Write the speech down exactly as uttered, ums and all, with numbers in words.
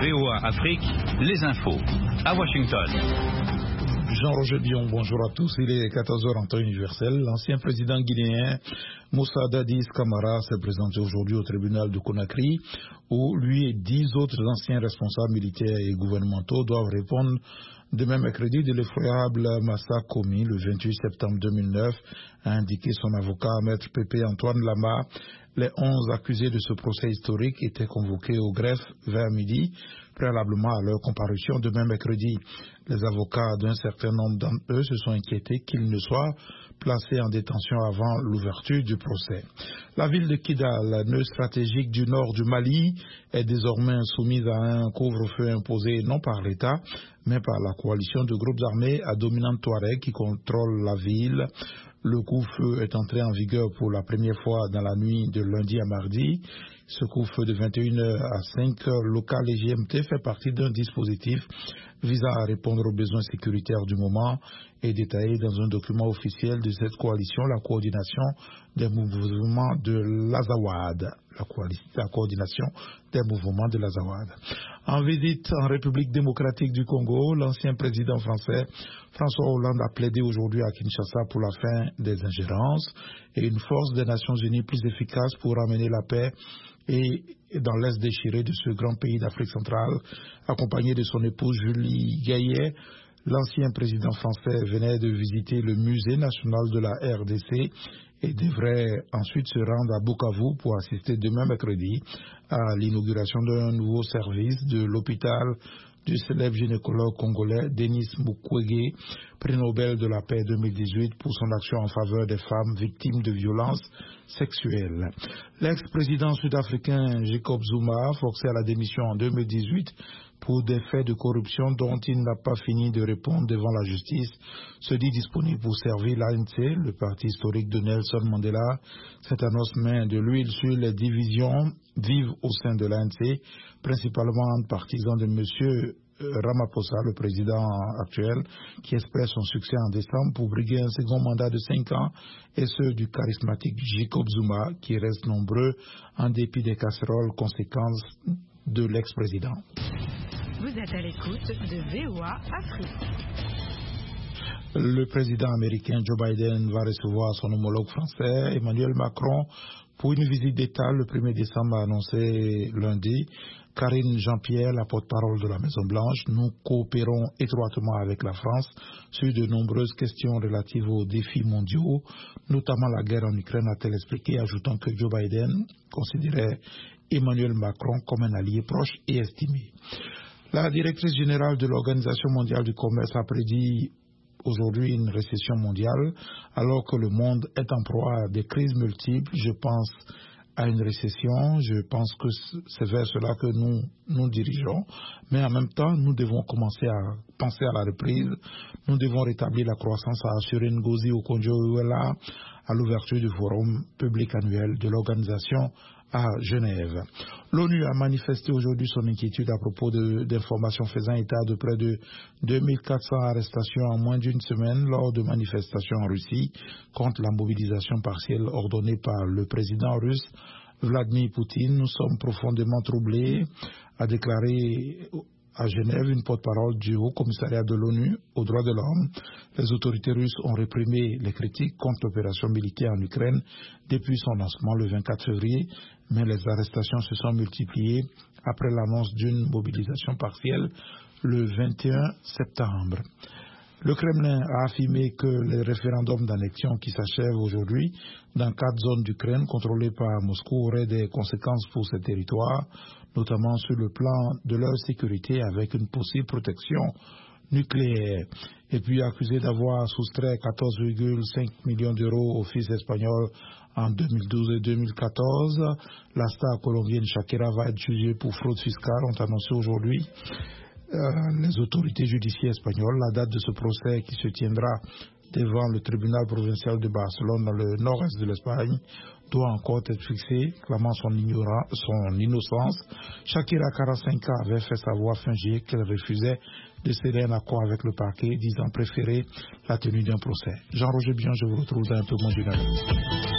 V O A Afrique, les infos. À Washington. Jean-Roger Bion, bonjour à tous. Il est quatorze heures en temps universel. L'ancien président guinéen Moussa Dadis Camara s'est présenté aujourd'hui au tribunal de Conakry où lui et dix autres anciens responsables militaires et gouvernementaux doivent répondre demain mercredi de l'effroyable massacre commis le vingt-huit septembre deux mille neuf, a indiqué son avocat Maître Pépé Antoine Lama. Les onze accusés de ce procès historique étaient convoqués au greffe vers midi, préalablement à leur comparution demain mercredi. Les avocats d'un certain nombre d'entre eux se sont inquiétés qu'ils ne soient placés en détention avant l'ouverture du procès. La ville de Kidal, nœud stratégique du nord du Mali, est désormais soumise à un couvre-feu imposé non par l'État, mais par la coalition de groupes armés à dominante Touareg qui contrôle la ville. Le couvre-feu est entré en vigueur pour la première fois dans la nuit de lundi à mardi. Ce couvre-feu de vingt et une heures à cinq heures locales et G M T fait partie d'un dispositif visant à répondre aux besoins sécuritaires du moment et détaillé dans un document officiel de cette coalition, la coordination des mouvements de l'Azawad. La, la coordination des mouvements de l'Azawad. En visite en République démocratique du Congo, l'ancien président français François Hollande a plaidé aujourd'hui à Kinshasa pour la fin des ingérences et une force des Nations Unies plus efficace pour ramener la paix et dans l'Est déchiré de ce grand pays d'Afrique centrale, accompagné de son épouse Julie Gaillet. L'ancien président français venait de visiter le musée national de la R D C et devrait ensuite se rendre à Bukavu pour assister demain mercredi à l'inauguration d'un nouveau service de l'hôpital du célèbre gynécologue congolais Denis Mukwege, prix Nobel de la paix deux mille dix-huit pour son action en faveur des femmes victimes de violences sexuelles. L'ex-président sud-africain Jacob Zuma, forcé à la démission en deux mille dix-huit pour des faits de corruption dont il n'a pas fini de répondre devant la justice, se dit disponible pour servir l'A N C, le parti historique de Nelson Mandela. Cette annonce met de l'huile sur les divisions vives au sein de l'A N C, principalement entre partisans de M. Ramaphosa, le président actuel, qui espère son succès en décembre pour briguer un second mandat de cinq ans, et ceux du charismatique Jacob Zuma, qui reste nombreux en dépit des casseroles conséquences de l'ex-président. Vous êtes à l'écoute de V O A Afrique. Le président américain Joe Biden va recevoir son homologue français Emmanuel Macron pour une visite d'État le premier décembre, a annoncé lundi Karine Jean-Pierre, la porte-parole de la Maison-Blanche. Nous coopérons étroitement avec la France sur de nombreuses questions relatives aux défis mondiaux, notamment la guerre en Ukraine, a-t-elle expliqué, ajoutant que Joe Biden considérait Emmanuel Macron comme un allié proche et estimé. La directrice générale de l'Organisation mondiale du commerce a prédit aujourd'hui une récession mondiale, alors que le monde est en proie à des crises multiples. Je pense à une récession, je pense que c'est vers cela que nous nous dirigeons, mais en même temps, nous devons commencer à penser à la reprise, nous devons rétablir la croissance, a assuré Ngozi Okonjo-Iweala à l'ouverture du forum public annuel de l'organisation à Genève. L'ONU a manifesté aujourd'hui son inquiétude à propos d'informations faisant état de près de deux mille quatre cents arrestations en moins d'une semaine lors de manifestations en Russie contre la mobilisation partielle ordonnée par le président russe Vladimir Poutine. Nous sommes profondément troublés, a déclaré à Genève une porte-parole du Haut Commissariat de l'ONU aux droits de l'homme. Les autorités russes ont réprimé les critiques contre l'opération militaire en Ukraine depuis son lancement le vingt-quatre février, mais les arrestations se sont multipliées après l'annonce d'une mobilisation partielle le vingt et un septembre. Le Kremlin a affirmé que les référendums d'annexion qui s'achèvent aujourd'hui dans quatre zones d'Ukraine contrôlées par Moscou auraient des conséquences pour ces territoires, notamment sur le plan de leur sécurité avec une possible protection nucléaire. Et puis accusé d'avoir soustrait quatorze virgule cinq millions d'euros au fils espagnol en deux mille douze et deux mille quatorze, la star colombienne Shakira va être jugée pour fraude fiscale, ont annoncé aujourd'hui Euh, les autorités judiciaires espagnoles. La date de ce procès qui se tiendra devant le tribunal provincial de Barcelone dans le nord-est de l'Espagne doit encore être fixée, clamant son, ignorant, son innocence. Shakira, quarante-cinq ans, avait fait savoir fin juillet qu'elle refusait de céder un accord avec le parquet, disant préférer la tenue d'un procès. Jean-Roger Bion, je vous retrouve dans un peu moins d'une heure.